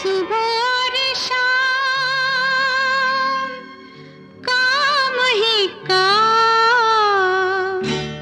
सुबह और शाम काम ही काम।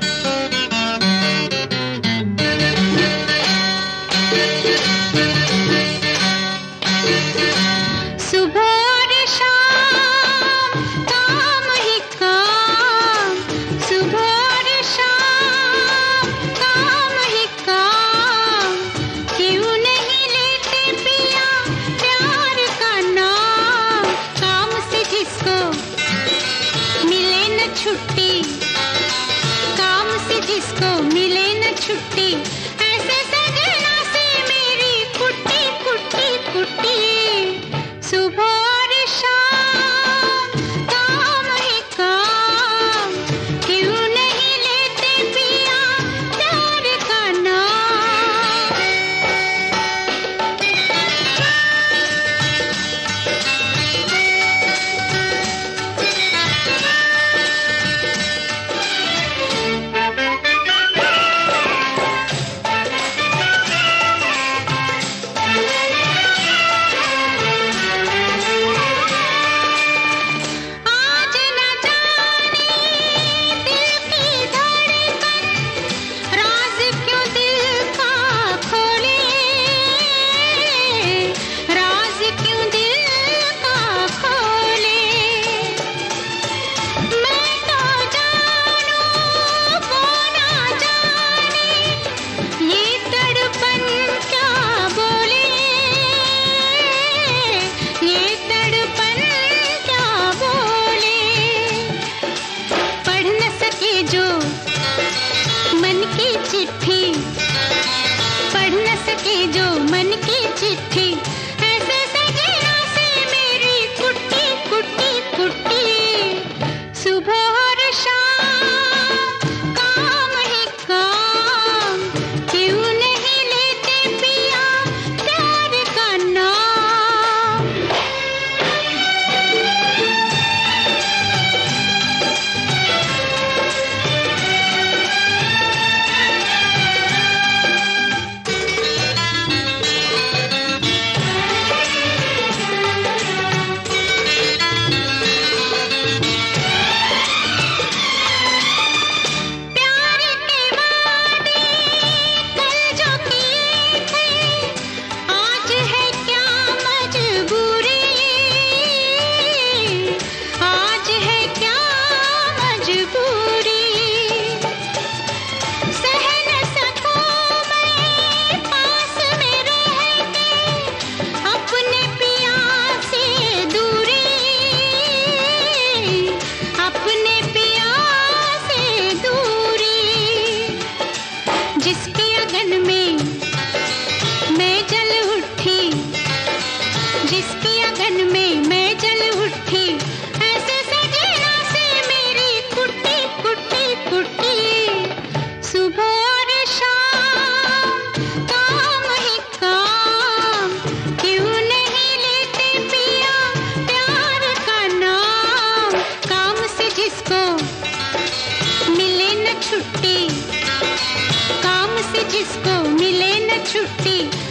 सुबह और शाम काम ही काम। सुबह और शाम काम ही काम। क्यों नहीं लेते पिया प्यार का नाम। काम से जिसको मिले न छुट्टी, काम से जिसको मिले न छुट्टी, ऐसे सजना से मेरी कुट्टी कुट्टी कुट्टी। सुबह और शाम काम ही काम। क्यों नहीं लेते पिया प्यार का नाम। आज न जाने दिल की धड़कन राज क्यों दिल का खोले। राज क्यों दिल का खोले। मैं तो जानूं वो ना जाने ये तड़पन क्या बोले। ये तड़पन क्या बोले। पढ़ न सके जो मन की चिट्ठी, पढ़ न सके जो मन की चिट्ठी, ऐसे सजना से मेरी कुट्टी कुट्टी कुट्टी। सुबह और शाम काम ही काम। क्यों नहीं लेते पिया प्यार का नाम। प्यार के वादे कल जो किए थे, आज है क्या मजबूरी। आज है क्या मजबूरी। सह न सकूं मैं पास में रह के अपने पिया से दूरी। अपने पिया से दूरी। जिसके अगन में मैं जल उठी, जिसके अगन में मैं जल उठी, ऐसे सजना से मेरी कुट्टी कुट्टी कुट्टी। सुबह और शाम काम ही काम। क्यों नहीं लेते पिया प्यार का नाम। काम से जिसको मिले न छुट्टी, काम से जिसको मिले न छुट्टी,